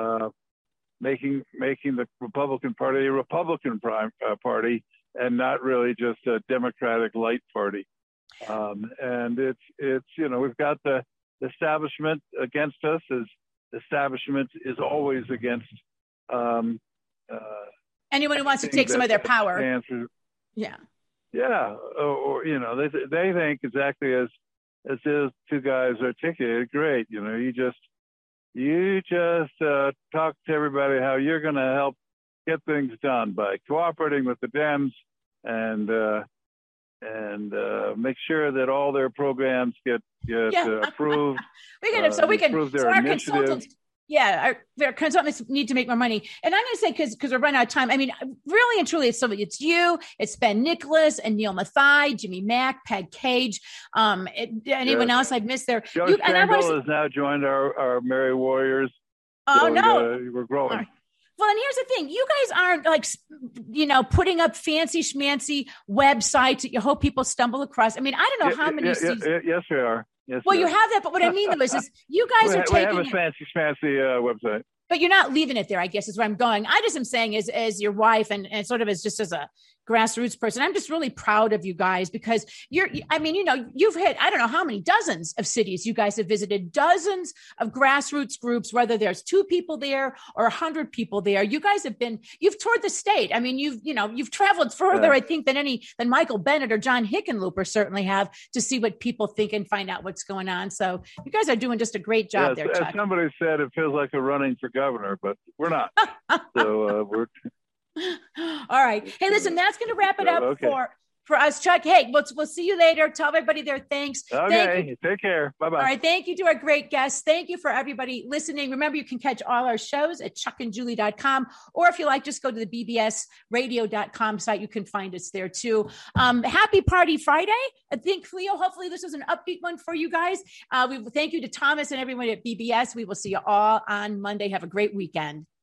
making the Republican Party a Republican party, and not really just a Democratic light party. And it's we've got the establishment against us, as establishment is always against anyone who wants to take some of their power. Yeah. Or they think exactly as those two guys articulated. Great. You just talk to everybody how you're going to help get things done by cooperating with the Dems and make sure that all their programs get approved. Our consultants. Yeah, our consultants need to make more money. And I'm going to say, because we're running out of time, I mean, really and truly, it's you, it's Ben Nicholas and Neil Mathai, Jimmy Mack, Peg Cage, anyone else I've missed there. Joe Scandal has now joined our Merry Warriors. Oh, no. We're growing. Right. Well, and here's the thing. You guys aren't putting up fancy schmancy websites that you hope people stumble across. I mean, I don't know how many seasons. Yes, we are. Yes, well, you have that, but what I mean though is you guys are taking. We have a fancy website. But you're not leaving it there, I guess, is where I'm going. I just am saying as your wife and sort of as just as a, grassroots person. I'm just really proud of you guys because you've hit, I don't know how many dozens of cities you guys have visited, dozens of grassroots groups, whether there's 2 people there or 100 people there. You guys you've toured the state. I mean, you've traveled further, I think, than Michael Bennett or John Hickenlooper certainly have to see what people think and find out what's going on. So you guys are doing just a great job there, Chuck. As somebody said, it feels like we're running for governor, but we're not. So we're... All right. Hey, listen, that's going to wrap it up for us, Chuck. Hey, we'll see you later. Tell everybody there. Thanks. Okay. Take care. Bye-bye. All right. Thank you to our great guests. Thank you for everybody listening. Remember, you can catch all our shows at chuckandjulie.com, or if you like, just go to the bbsradio.com site. You can find us there too. Happy Party Friday. I think, Cleo, hopefully this was an upbeat one for you guys. We thank you to Thomas and everyone at BBS. We will see you all on Monday. Have a great weekend.